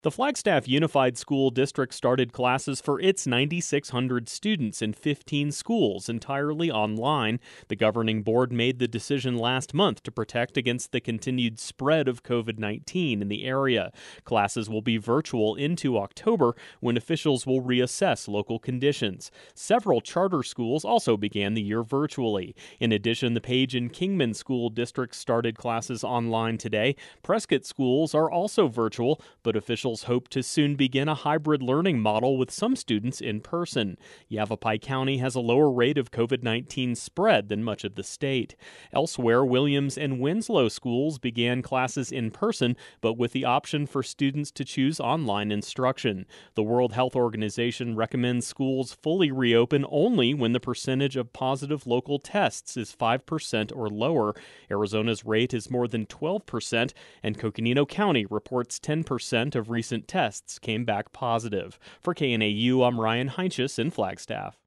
The Flagstaff Unified School District started classes for its 9,600 students in 15 schools entirely online. The governing board made the decision last month to protect against the continued spread of COVID-19 in the area. Classes will be virtual into October, when officials will reassess local conditions. Several charter schools also began the year virtually. In addition, the Page and Kingman School Districts started classes online today. Prescott schools are also virtual, but officials hope to soon begin a hybrid learning model with some students in person. Yavapai County has a lower rate of COVID-19 spread than much of the state. Elsewhere, Williams and Winslow schools began classes in person, but with the option for students to choose online instruction. The World Health Organization recommends schools fully reopen only when the percentage of positive local tests is 5% or lower. Arizona's rate is more than 12%, and Coconino County reports 10% of recent tests came back positive. For KNAU, I'm Ryan Heinches in Flagstaff.